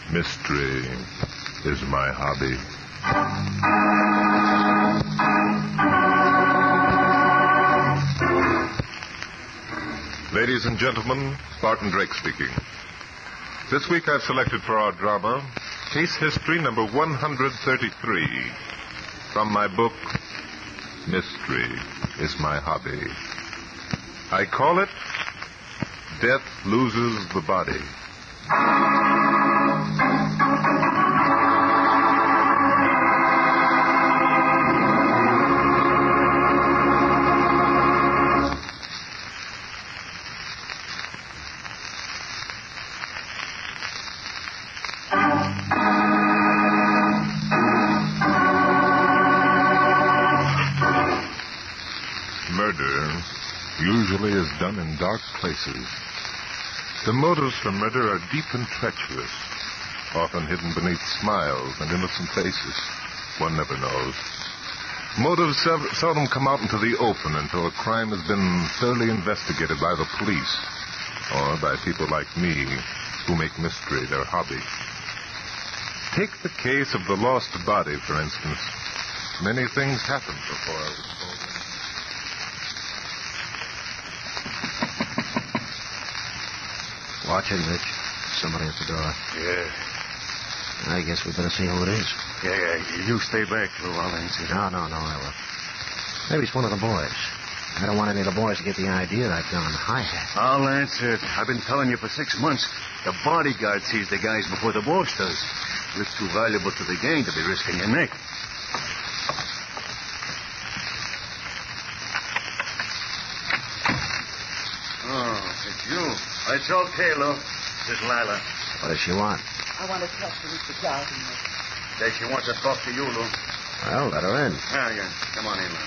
Mystery is my hobby. Ladies and gentlemen, Barton Drake speaking. This week I've selected for our drama Case History number 133 from my book, Mystery is My Hobby. I call it Death Loses the Body. Murder usually is done in dark places. The motives for murder are deep and treacherous, often hidden beneath smiles and innocent faces. One never knows. Motives seldom come out into the open until a crime has been thoroughly investigated by the police or by people like me who make mystery their hobby. Take the case of the lost body, for instance. Many things happened before I was told. Watch it, Rich. Somebody at the door. Yeah. I guess we better see who it is. Yeah. You stay back, Lou. I'll answer. No, I will. Maybe it's one of the boys. I don't want any of the boys to get the idea I've gone hi-hat. I'll answer it. I've been telling you for 6 months. The bodyguard sees the guys before the boss does. It's too valuable to the gang to be risking your neck. Oh, it's you. It's okay, Lou. This is Lila. What does she want? I want to talk to Mr. Dowden. Says she wants to talk to you, Lou. Well, let her in. Yeah. Come on in, Lou.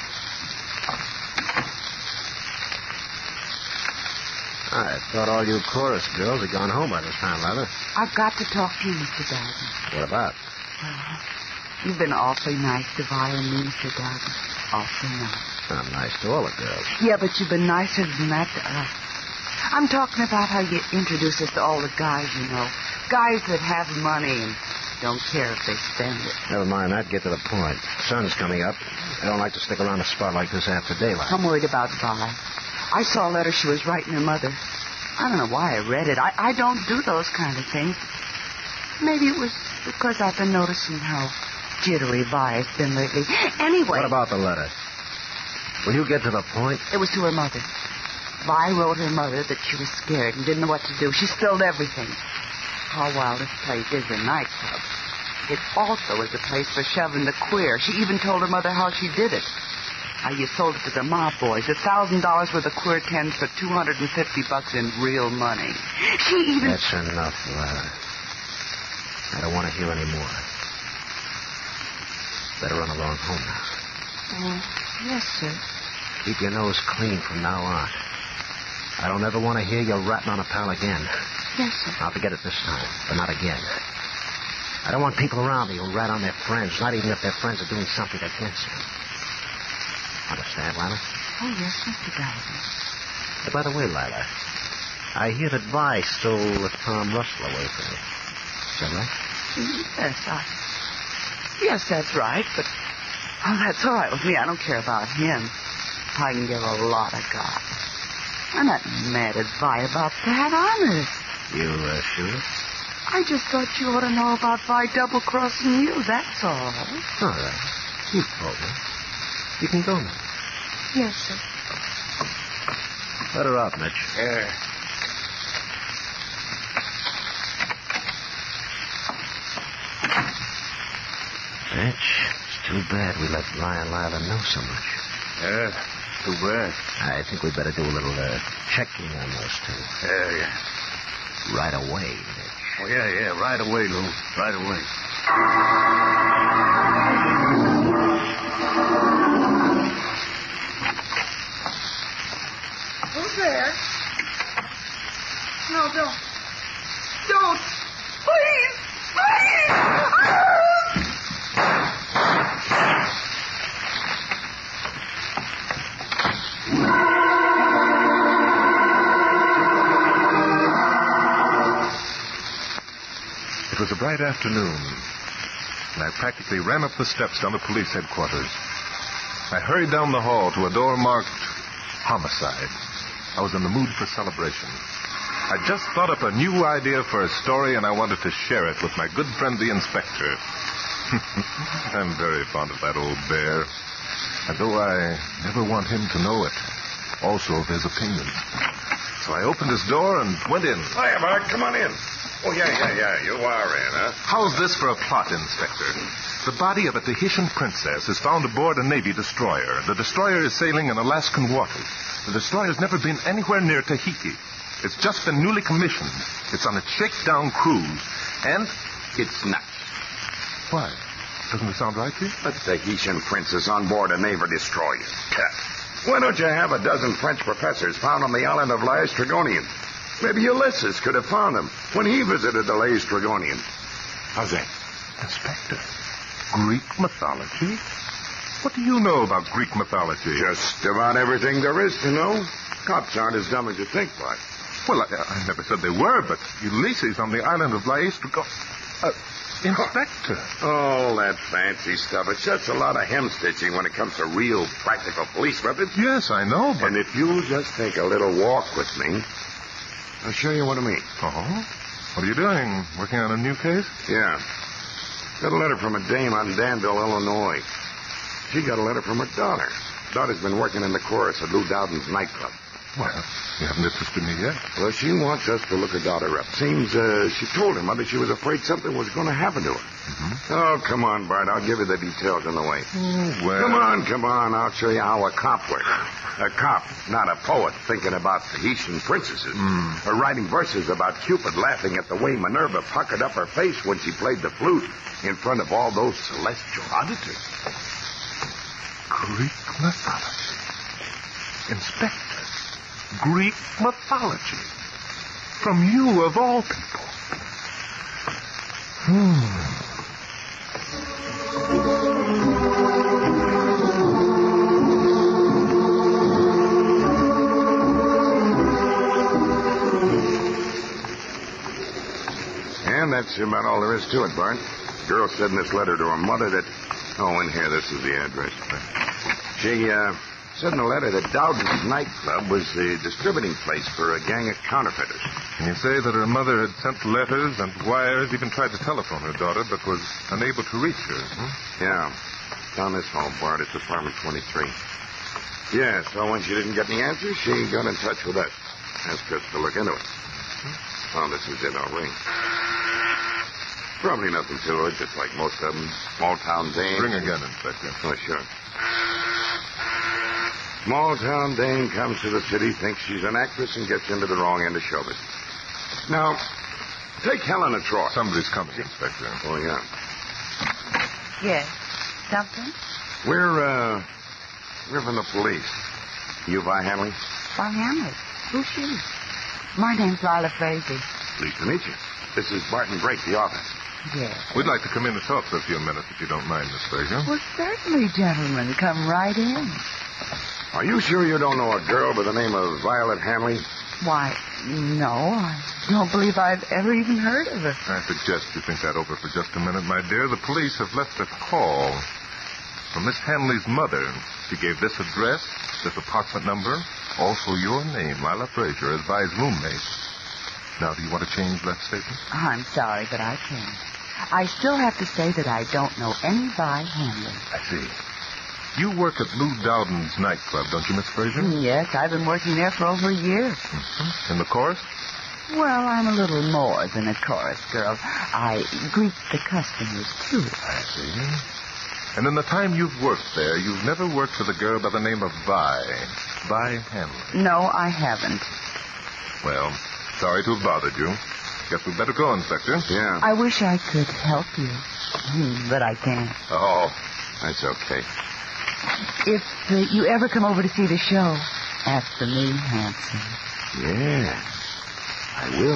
I thought all you chorus girls had gone home by this time, Lila. I've got to talk to you, Mr. Dowden. What about? Well, you've been awfully nice to Vi and me, Mr. Dowden. Awfully nice. I'm nice to all the girls. Yeah, but you've been nicer than that to us. I'm talking about how you introduce us to all the guys you know. Guys that have money and don't care if they spend it. Never mind that. Get to the point. Sun's coming up. I don't like to stick around a spot like this after daylight. I'm worried about Vi. I saw a letter she was writing her mother. I don't know why I read it. I don't do those kind of things. Maybe it was because I've been noticing how jittery Vi has been lately. Anyway. What about the letter? Will you get to the point? It was to her mother. Vi wrote her mother that she was scared and didn't know what to do. She spilled everything. How wild this place is a nightclub. It also is a place for shoving the queer. She even told her mother how she did it. How you sold it to the mob boys. $1,000 worth of queer tens for $250 in real money. She even... That's enough, Lila. I don't want to hear any more. Better run along home now. Yes, sir. Keep your nose clean from now on. I don't ever want to hear you ratting on a pal again. Yes, sir. I'll forget it this time, but not again. I don't want people around me who rat on their friends, not even if their friends are doing something against them. Understand, Lila? Oh, yes, Mr. Dowden. By the way, Lila, I hear that Vi stole Tom Russell away from you. Is that right? Yes, that's right, but... Oh, that's all right with me. I don't care about him. I can give a lot of God. I'm not mad at Vi about that, honest. You sure? I just thought you ought to know about Vi double-crossing you, that's all. All right. You told me. You can go now. Yes, sir. Let her out, Mitch. Yeah. Mitch, it's too bad we let Vi and Lila know so much. Yeah, too bad. I think we better do a little checking on those two. Yeah. Right away, Mitch. Oh, yeah. Right away, Lou. Right away. Who's there? No, don't. Don't. Please. It was a bright afternoon, and I practically ran up the steps down to police headquarters. I hurried down the hall to a door marked homicide. I was in the mood for celebration. I just thought up a new idea for a story, and I wanted to share it with my good friend, the inspector. I'm very fond of that old bear. And though I never want him to know it, also of his opinions. So I opened his door and went in. Hiya, Bart. Come on in. Oh, yeah. You are in, huh? How's this for a plot, Inspector? The body of a Tahitian princess is found aboard a Navy destroyer. The destroyer is sailing in Alaskan waters. The destroyer's never been anywhere near Tahiti. It's just been newly commissioned. It's on a shakedown cruise. And It's nuts. why? Doesn't it sound right to you? A Tahitian princess on board a naval destroyer. Why don't you have a dozen French professors found on the island of Laestrygonian? Maybe Ulysses could have found them when he visited the Laestrygonian. How's that? Inspector, Greek mythology? What do you know about Greek mythology? Just about everything there is to know. Cops aren't as dumb as you think, Bart. Well, I never said they were, but Ulysses on the island of Laestrygonian... Inspector. All that fancy stuff. It's just a lot of hem-stitching when it comes to real practical police methods. Yes, I know, but... And if you'll just take a little walk with me, I'll show you what I mean. Oh? What are you doing? Working on a new case? Yeah. Got a letter from a dame out in Danville, Illinois. She got a letter from her daughter. Daughter's been working in the chorus at Lou Dowden's nightclub. Well, you haven't interested me yet. Well, she wants us to look her daughter up. Seems she told her mother she was afraid something was going to happen to her. Mm-hmm. Oh, come on, Bart. I'll give you the details on the way. Oh, well... Come on. I'll show you how a cop works. A cop, not a poet, thinking about Tahitian princesses. Or writing verses about Cupid laughing at the way Minerva puckered up her face when she played the flute in front of all those celestial auditors. Greek mythology. Inspector, Greek mythology. From you, of all people. And that's about all there is to it, Bart. Girl said in this letter to her mother that... Oh, in here, this is the address. She, said in the letter that Dowden's nightclub was the distributing place for a gang of counterfeiters. Can you say that her mother had sent letters and wires, even tried to telephone her daughter, but was unable to reach her? Yeah. Down this hall, Bart. It's apartment 23. Yeah, so when she didn't get any answers, she got in touch with us. Asked us to look into it. Oh, this is it. I'll ring. Probably nothing to it, just like most of them. Small-town dame. Ring again, Inspector. Oh, sure. Small-town dame comes to the city, thinks she's an actress, and gets into the wrong end of show business. Now, take Helen of Troy. Somebody's coming, Inspector. Oh, yeah. Yes. Something? We're from the police. You Vi Hanley? Vi Hanley. Who's she? My name's Lila Frazee. Pleased to meet you. This is Barton Drake, the author. Yes. We'd like to come in and talk for a few minutes, if you don't mind, Miss Fraser. Well, certainly, gentlemen. Come right in. Are you sure you don't know a girl by the name of Violet Hanley? Why, no, I don't believe I've ever even heard of her. I suggest you think that over for just a minute, my dear. The police have left a call from Miss Hanley's mother. She gave this address, this apartment number, also your name, Lila Fraser, as Vi's roommate. Now, do you want to change that statement? I'm sorry, but I can't. I still have to say that I don't know any Vi Hanley. I see. You work at Lou Dowden's nightclub, don't you, Miss Fraser? Yes, I've been working there for over a year. Mm-hmm. In the chorus? Well, I'm a little more than a chorus girl. I greet the customers, too. I see. And in the time you've worked there, you've never worked with a girl by the name of Vi Hanley. No, I haven't. Well, sorry to have bothered you. Guess we'd better go, Inspector. Yeah. I wish I could help you, but I can't. Oh, that's okay. If you ever come over to see the show, ask for me, handsome. Yeah, I will.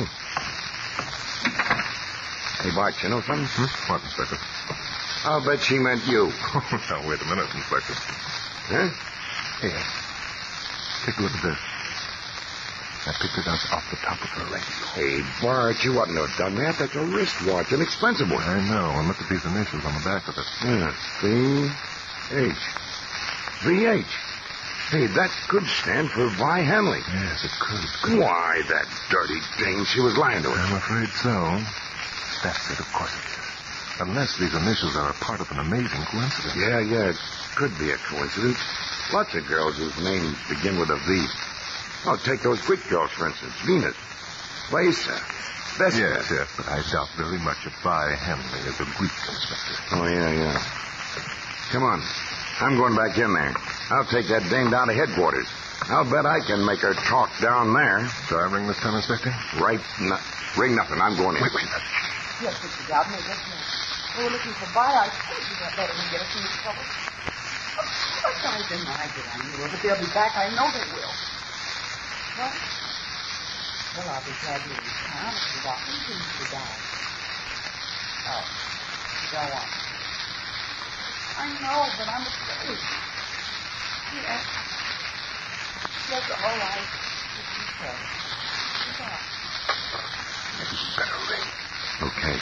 Hey, Bart, you know something? What, Inspector? I'll bet she meant you. Now, wait a minute, Inspector. Huh? Here. Take a look at this. I picked it up off the top of her radio. Hey, Bart, you oughtn't to have done that. That's a wristwatch, an expensive one. I know, and look at these initials on the back of it. Yeah, V-H. V-H. Hey, that could stand for Vi Henley. Yes, it could. Why, that dirty dame, she was lying to us. I'm afraid so. That's it, of course it is. Unless these initials are a part of an amazing coincidence. Yeah, it could be a coincidence. Lots of girls whose names begin with a V. Oh, take those Greek girls, for instance. Venus, Lisa, Vesta. Yes, but I doubt very much if Vi Henley is a Greek, Inspector. Oh, yeah. Come on. I'm going back in there. I'll take that dame down to headquarters. I'll bet I can make her talk down there. Shall I ring this time, Inspector? Ring nothing. I'm going in. Wait. Yes, Mr. Dobbin, yes, ma'am. They were looking for Vi. I told you that better than get us into trouble. Of course I denied it, I knew it, but they'll be back. I know they will. What? Well, I'll be glad to leave town if the doctor seems to die. Oh, go on. I know, but I'm afraid. Yes. Yes, all right. If you say. Goodbye. Maybe you better ring. Okay.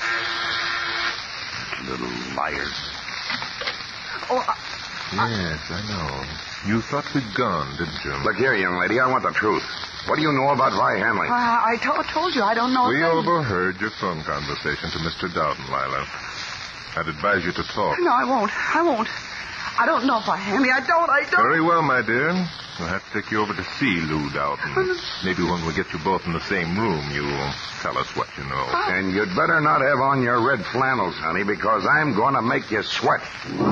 Little liars. Oh, Yes, I know. You thought we'd gone, didn't you? Look here, young lady. I want the truth. What do you know about Vi Henley? I told you I don't know. We overheard your phone conversation to Mr. Dowden, Lila. I'd advise you to talk. No, I won't. I don't know if I am. I don't. Very well, my dear. We'll have to take you over to see Lou Dowden. Maybe when we get you both in the same room, you'll tell us what you know. And you'd better not have on your red flannels, honey, because I'm going to make you sweat.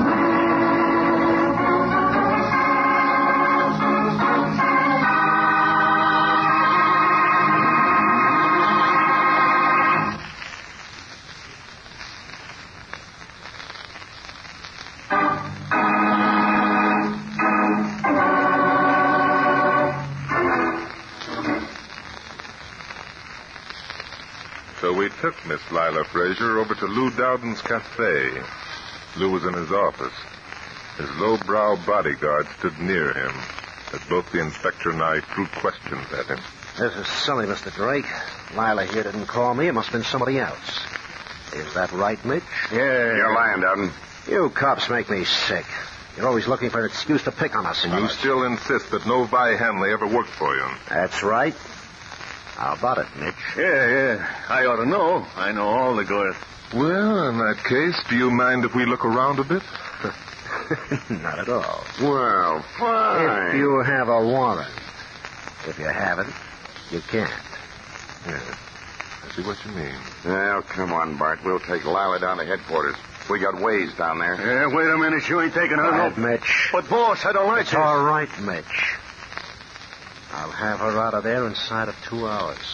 So we took Miss Lila Frazier over to Lou Dowden's cafe. Lou was in his office. His low-brow bodyguard stood near him as both the inspector and I threw questions at him. This is silly, Mr. Drake. Lila here didn't call me. It must have been somebody else. Is that right, Mitch? Yeah. You're lying, Dowden. You cops make me sick. You're always looking for an excuse to pick on us. And you still insist that no Vi Henley ever worked for you. That's right. How about it, Mitch? Yeah. I ought to know. I know all the girls. Well, in that case, do you mind if we look around a bit? Not at all. Well, fine. If you have a warrant. If you haven't, you can't. Yes. I see what you mean. Well, come on, Bart. We'll take Lila down to headquarters. We got ways down there. Yeah, wait a minute. You ain't taking her. Quiet, Mitch. But, boss, I don't like It's this. all right, Mitch. I'll have her out of there inside of 2 hours.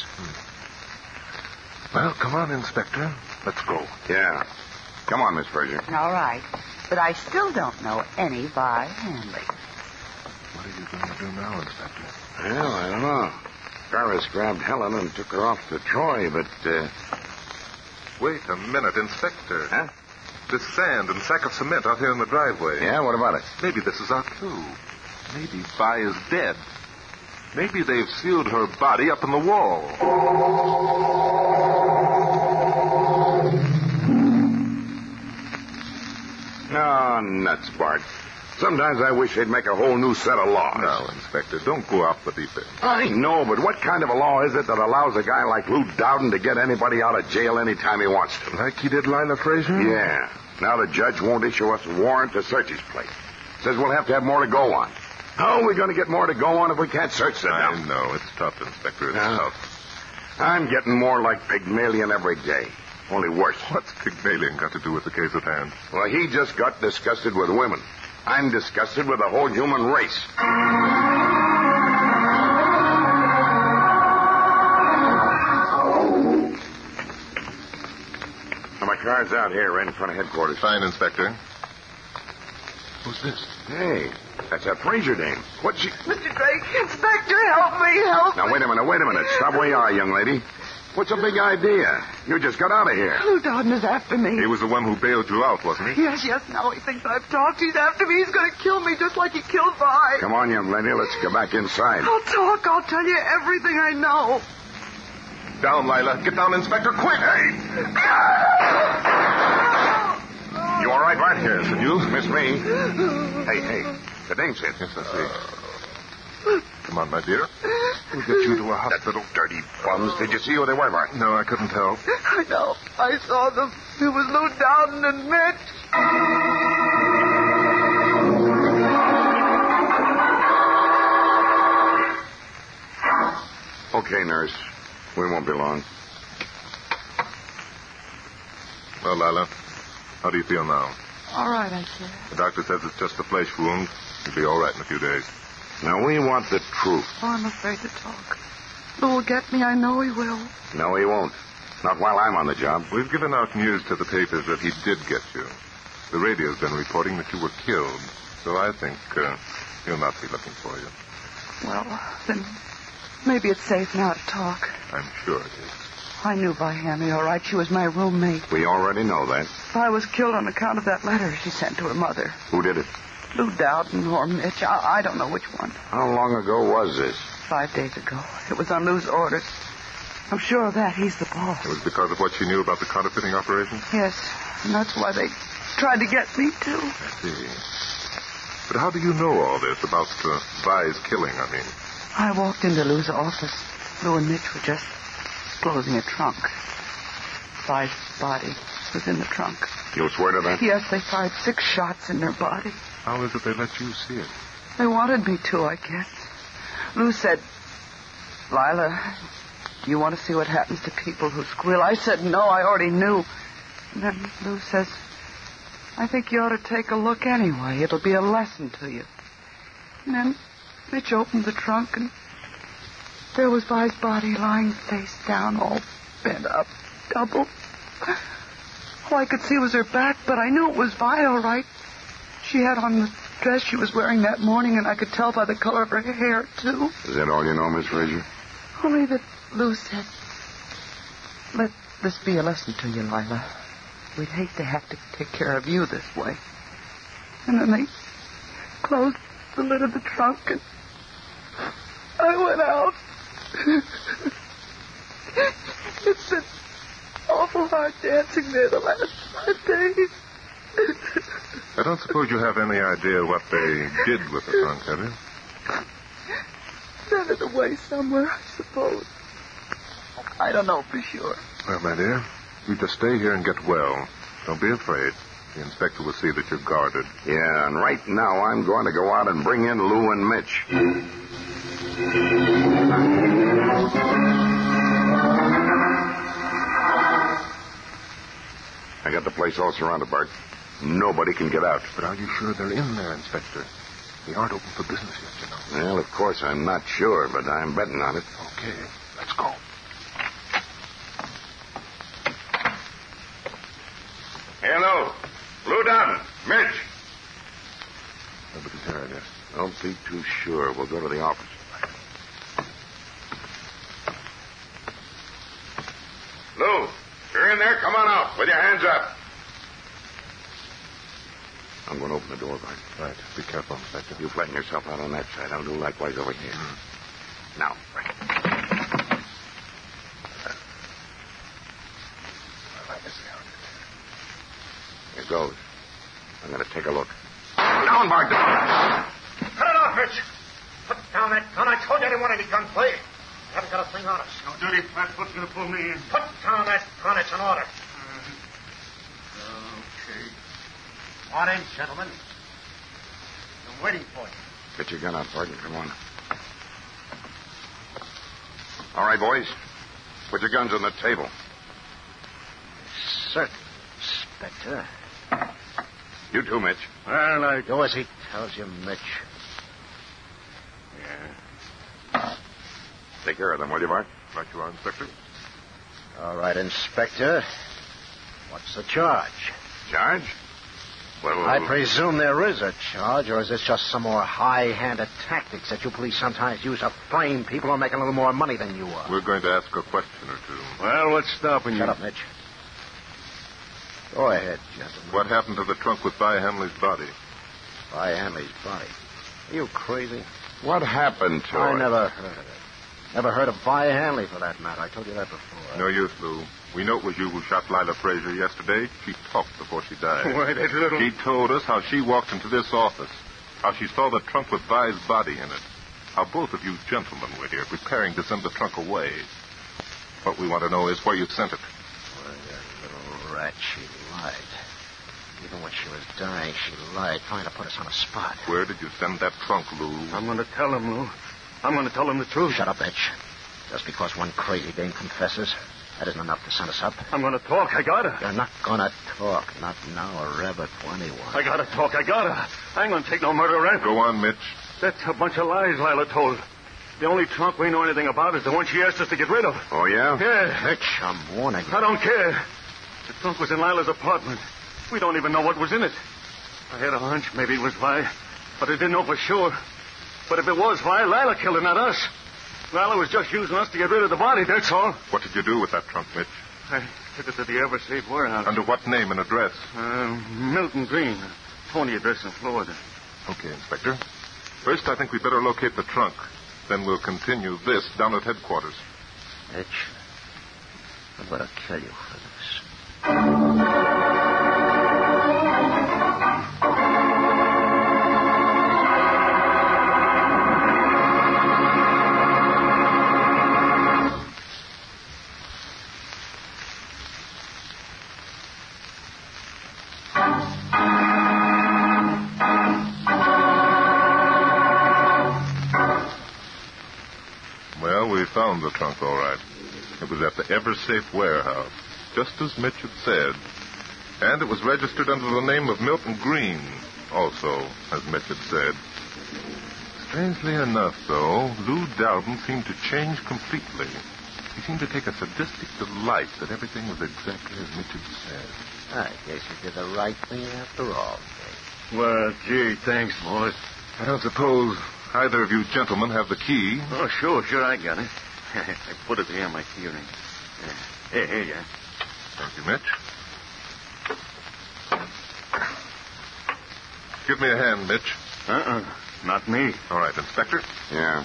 Well, come on, Inspector. Let's go. Yeah. Come on, Miss Frazier. All right. But I still don't know any Vi Henley. What are you going to do now, Inspector? Well, I don't know. Ferris grabbed Helen and took her off to Troy, but, Wait a minute, Inspector. Huh? This sand and sack of cement out here in the driveway. Yeah, what about it? Maybe this is our clue. Maybe Vi is dead. Maybe they've sealed her body up in the wall. Oh, nuts, Bart. Sometimes I wish they'd make a whole new set of laws. Now, Inspector, don't go off the deep end. I know, but what kind of a law is it that allows a guy like Lou Dowden to get anybody out of jail anytime he wants to? Like he did Lila Frazier? Yeah. Now the judge won't issue us a warrant to search his place. Says we'll have to have more to go on. How are we going to get more to go on if we can't search the I dump? know. It's tough, Inspector. It's Yeah. tough. I'm getting more like Pygmalion every day. Only worse. What's Pygmalion got to do with the case at hand? Well, he just got disgusted with women. I'm disgusted with the whole human race. Now, my car's out here right in front of headquarters. Fine, Inspector. Who's this? Hey, that's that Frazier dame. What's she... Mr. Drake, Inspector, help me. Now, wait a minute. Stop where you are, young lady. What's a big idea? You just got out of here. Lou Dowden is after me. He was the one who bailed you out, wasn't he? Yes, now he thinks I've talked. He's after me. He's going to kill me just like he killed Vi. Come on, young lady. Let's go back inside. I'll talk. I'll tell you everything I know. Down, Lila. Get down, Inspector, quick! Hey! You all right, Bart? Yes, and you? Miss me. Hey. The dame's in. Yes, I see. Come on, my dear. We'll get you to a hospital. Dirty bums. Did you see who they were, Bart? No, I couldn't help. I know. I saw them. It was Lou Dowden and Mitch. Okay, nurse. We won't be long. Well, Lila, how do you feel now? All right, I guess. The doctor says it's just a flesh wound. You'll be all right in a few days. Now, we want the truth. Oh, I'm afraid to talk. Lou will get me. I know he will. No, he won't. Not while I'm on the job. We've given out news to the papers that he did get you. The radio's been reporting that you were killed. So I think he'll not be looking for you. Well, then maybe it's safe now to talk. I'm sure it is. I knew Vi Hammy, all right. She was my roommate. We already know that. Vi was killed on account of that letter she sent to her mother. Who did it? Lou Dowden or Mitch. I don't know which one. How long ago was this? 5 days ago. It was on Lou's orders. I'm sure of that. He's the boss. It was because of what she knew about the counterfeiting operation? Yes, and that's why they tried to get me, too. I see. But how do you know all this about Vi's killing, I mean? I walked into Lou's office. Lou and Mitch were just closing a trunk. Vi's body was in the trunk. You'll swear to that? Yes, they fired 6 shots in their body. How is it they let you see it? They wanted me to, I guess. Lou said, Lila, do you want to see what happens to people who squeal? I said no, I already knew. And then Lou says, I think you ought to take a look anyway. It'll be a lesson to you. And then Mitch opened the trunk, and there was Vi's body lying face down, all bent up, double. All I could see was her back, but I knew it was Vi, all right. She had on the dress she was wearing that morning, and I could tell by the color of her hair, too. Is that all you know, Miss Frazier? Only that Lou said, let this be a lesson to you, Lila. We'd hate to have to take care of you this way. And then they closed the lid of the trunk, and I went out. It's been awful hard dancing there the last 5 days. I don't suppose you have any idea what they did with the trunk, have you? Sent it away somewhere, I suppose. I don't know for sure. Well, my dear, you just stay here and get well. Don't be afraid. The inspector will see that you're guarded. Yeah, and right now I'm going to go out and bring in Lou and Mitch. I got the place all surrounded, Bart. Nobody can get out. But are you sure they're in there, Inspector? They aren't open for business yet, you know. Well, of course, I'm not sure, but I'm betting on it. Okay, let's go. Hello. Lou Dowden. Mitch. Nobody's there, I guess. Don't be too sure. We'll go to the office. Lou, you're in there? Come on out with your hands up. I'm going to open the door, Bart. Right. Be careful, Inspector. You flatten yourself out on that side. I'll do likewise over here. Now, Bart. Here goes. I'm going to take a look. Down, Bart, down. Cut it off, Mitch. Put down that gun. I told you I didn't want any gunplay. You haven't got a thing on us. No dirty flatfoot's going to pull me in. Put down that gun. It's an order. Okay. Come on in, gentlemen. I'm waiting for you. Get your gun out, Bart, and come on. All right, boys. Put your guns on the table. Certainly, Inspector. You too, Mitch. Well, I... Do as he tells you, Mitch. Yeah. Take care of them, will you, Bart? Right you are, Inspector. All right, Inspector. What's the charge? Charge? Well, I presume there is a charge, or is this just some more high-handed tactics that you police sometimes use to frame people who are making a little more money than you are? We're going to ask a question or two. Well, what's stopping you? Shut up, Mitch. Go ahead, gentlemen. What happened to the trunk with Vi Hanley's body? Vi Hanley's body. Are you crazy? what happened to I her? never heard of it. Never heard of Vi Hanley, for that matter. I told you that before. No use, Lou. We know it was you who shot Lila Frazier yesterday. She talked before she died. Why, that little... She told us how she walked into this office, how she saw the trunk with Vi's body in it, how both of you gentlemen were here preparing to send the trunk away. What we want to know is where you sent it. Well, that little rat, she lied. Even when she was dying, she lied, trying to put us on a spot. Where did you send that trunk, Lou? I'm going to tell him, Lou. I'm going to tell him the truth. Shut up, Mitch. Just because one crazy dame confesses, that isn't enough to send us up. I'm going to talk. I got to. You're not gonna talk. Not now or ever to anyone. I got to talk. I got to. I ain't going to take no murder rap. Go on, Mitch. That's a bunch of lies Lila told. The only trunk we know anything about is the one she asked us to get rid of. Oh, yeah? Yeah. Mitch, I'm warning you. I don't care. The trunk was in Lila's apartment. We don't even know what was in it. I had a hunch maybe it was Vi, but I didn't know for sure. But if it was Vi, Lila killed her, not us. Lila was just using us to get rid of the body, that's all. What did you do with that trunk, Mitch? I took it to the Eversafe warehouse. Under what name and address? Milton Green. Phony address in Florida. Okay, Inspector. First, I think we'd better locate the trunk. Then we'll continue this down at headquarters. Mitch, I'm gonna kill you for this. Well, we found the trunk, all right. It was at the Eversafe warehouse, just as Mitch had said. And it was registered under the name of Milton Green, also, as Mitch had said. Strangely enough, though, Lou Dowden seemed to change completely. He seemed to take a sadistic delight that everything was exactly as Mitch had said. I guess you did the right thing after all, Dave. Well, gee, thanks, boys. I don't suppose either of you gentlemen have the key. Oh, sure, I got it. I put it here in my key ring. Here you are. Thank you, Mitch. Give me a hand, Mitch. Not me. All right, Inspector. Yeah.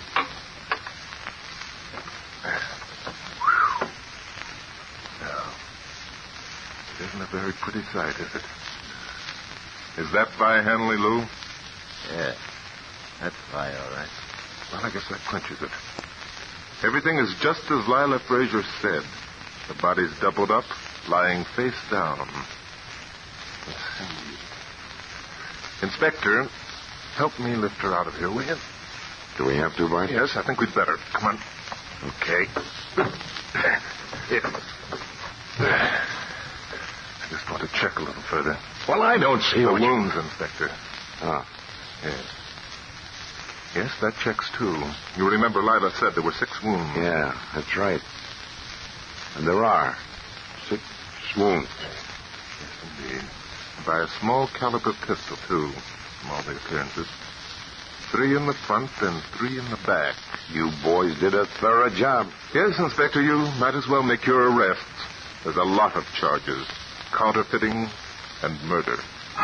Now, it isn't a very pretty sight, is it? Is that Vi Hanley, Lou? Yeah, that's Vi, all right. Well, I guess that clinches it. Everything is just as Lila Frazier said. The body's doubled up, lying face down. Let's see. Inspector, help me lift her out of here, will you? Do we have to, Bart? Yes, I think we'd better. Come on. Okay. Here. I just want to check a little further. Well, I don't see The what you... wounds, Inspector. Ah. Yes. Yes, that checks, too. You remember Lila said there were 6 wounds. Yeah, that's right. And there are 6 wounds. Yes, indeed. By a small caliber pistol, too, from all the appearances. 3 in the front and 3 in the back. You boys did a thorough job. Yes, Inspector, you might as well make your arrests. There's a lot of charges. Counterfeiting and murder.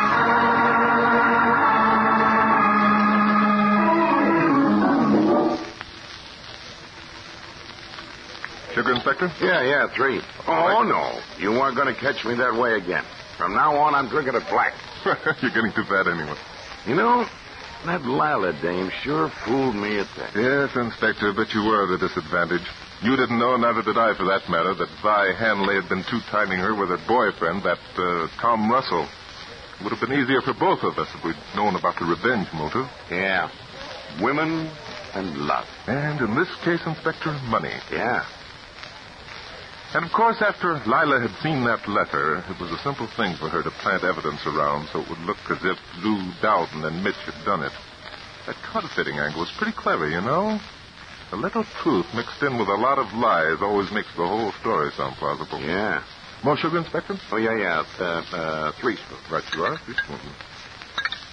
Sugar, Inspector? Yeah, 3. Oh, no. You weren't going to catch me that way again. From now on, I'm drinking it black. You're getting too fat anyway. You know, that Lila dame sure fooled me at that. Yes, Inspector, but you were at a disadvantage. You didn't know, neither did I, for that matter, that Vi Hanley had been two-timing her with her boyfriend, that Tom Russell. It would have been easier for both of us if we'd known about the revenge motive. Yeah. Women and love. And in this case, Inspector, money. Yeah. And, of course, after Lila had seen that letter, it was a simple thing for her to plant evidence around so it would look as if Lou Dowden and Mitch had done it. That counterfeiting angle was pretty clever, you know. A little truth mixed in with a lot of lies always makes the whole story sound plausible. Yeah. More sugar, Inspector? Oh, yeah. 3 spoons. Right you are. 3 spoons.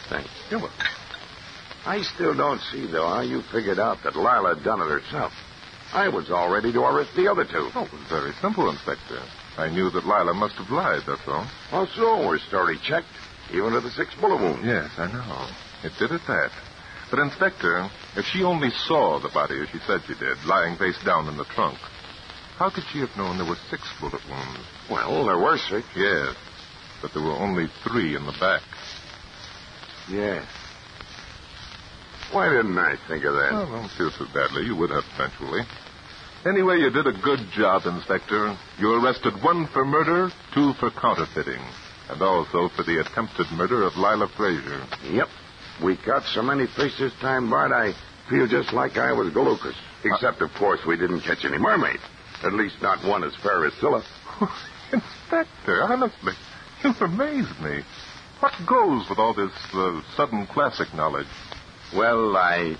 thing. Yeah, well, I still don't see, though, how you figured out that Lila done it herself. I was all ready to arrest the other two. it was very simple, Inspector. I knew that Lila must have lied, that's all. Also, her story checked, even to the 6 bullet wounds. Yes, I know. It did at that. But, Inspector, if she only saw the body as she said she did, lying face down in the trunk, how could she have known there were 6 bullet wounds? Well, there were 6. Yes, but there were only 3 in the back. Yes. Why didn't I think of that? Well, don't feel too badly. You would have eventually. Anyway, you did a good job, Inspector. You arrested 1 for murder, 2 for counterfeiting, and also for the attempted murder of Lila Frazier. Yep. We caught so many fish this time, Bart, I feel just like I was Galucas. Except, of course, we didn't catch any mermaids. At least not one as fair as Scylla. Inspector, honestly, you've amazed me. What goes with all this sudden classic knowledge? Well, I...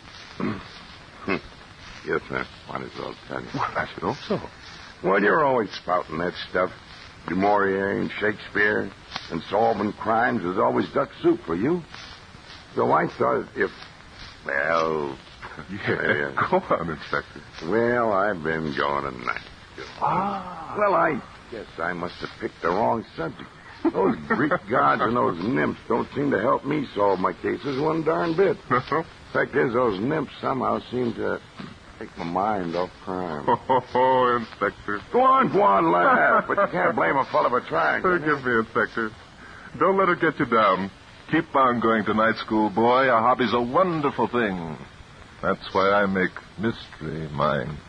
Yes, sir. Might as well tell you. Well, I should hope so. Well, you're always spouting that stuff. Du Maurier and Shakespeare and solving crimes is always duck soup for you. So I thought if... Well... Yeah, go on, Inspector. Well, I've been going tonight. Well, I guess I must have picked the wrong subject. Those Greek gods and those nymphs don't seem to help me solve my cases one darn bit. Fact is, those nymphs somehow seem to take my mind off crime. Oh, Inspector. Go on, laugh. But you can't blame a fellow for trying. Forgive me, Inspector. Don't let it get you down. Keep on going to night school, boy. A hobby's a wonderful thing. That's why I make mystery mine.